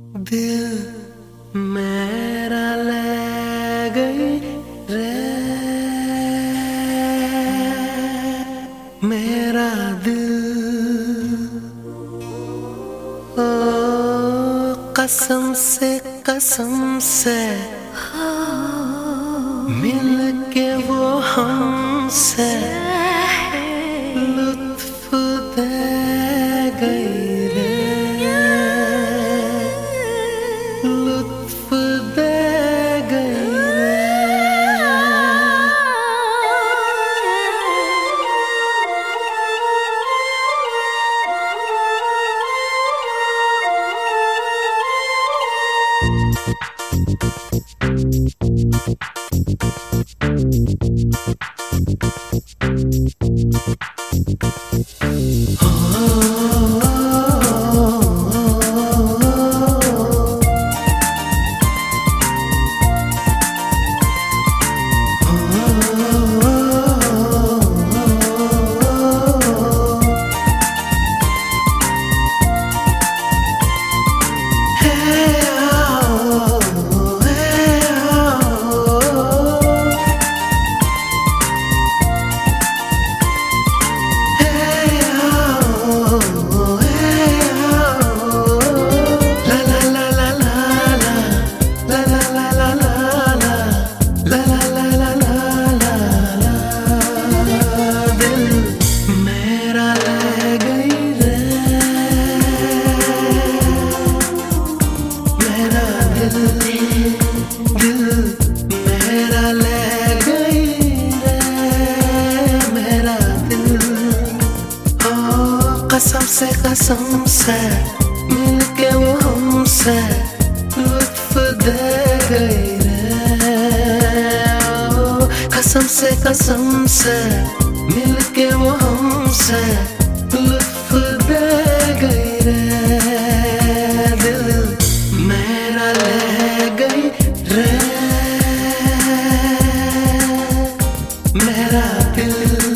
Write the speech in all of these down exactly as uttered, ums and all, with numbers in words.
दिल मेरा ले गई रे, मेरा दिल। ओ कसम से कसम से मिल के वो हमसे लुत्फ दे गई रे, लुत्फ दे गई रे। कसम से कसम से मिल के वो हमसे लुत्फ दे गई रे। ओ कसम से कसम से मिल के वो हमसे लुत्फ दे गई रे। दिल मेरा ले गई रे, मेरा दिल।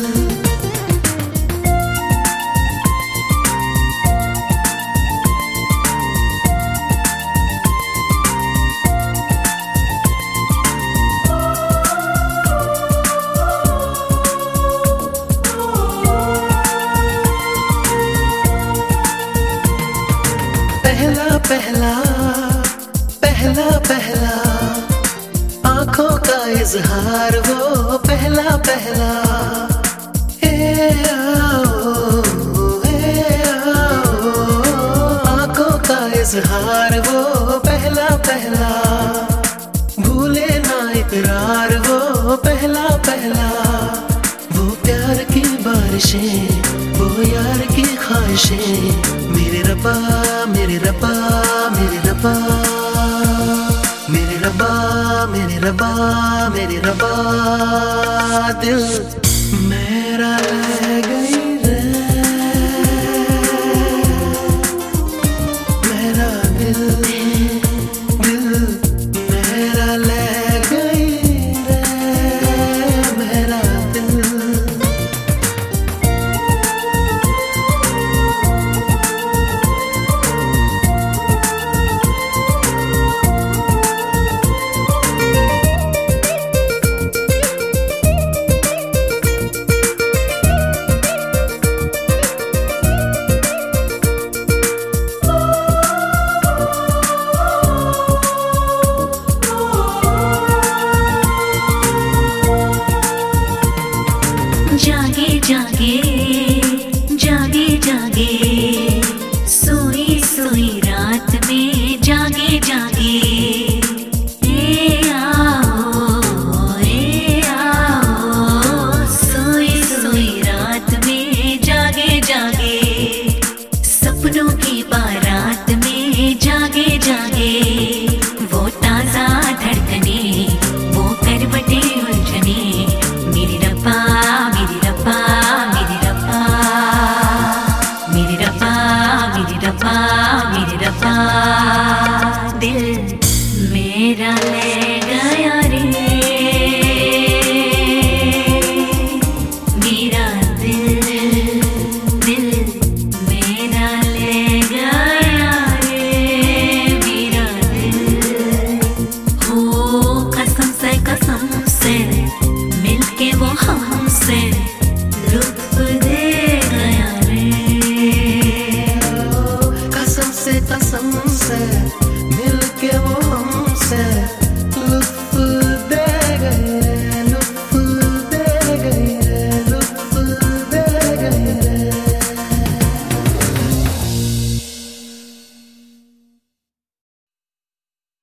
पहला पहला पहला पहला आंखों का इजहार, वो पहला पहला ए आओ ए आओ, आंखों का इजहार, वो पहला पहला भूले ना इकरार, वो पहला पहला वो प्यार की बारिशें, वो यार की ख्वाहिशें। मेरे रब्बा मेरे रब्बा मेरे रब्बा मेरे रब्बा मेरे रब्बा मेरे रब्बा, दिल मेरा ले गई रे, मेरा दिल दिल मेरा ले गई रे, मेरा दिल। जागे जागे जागे जागे सोई सोई रात में जागे जागे ए आओ ए आओ, सोई सोई रात में जागे जागे, सपनों की बारात में जागे जागे, वो ताजा धड़कने, वो करवटे उलझने, मेरी रब्बा मेरी रब्बा मेरी रब्बा मेरी रब्बा मेरी रब्बा मेरी रब्बा, दिल मेरा ले गया रे, मेरा दिल दिल मेरा ले गया रे, मेरा कि वो हम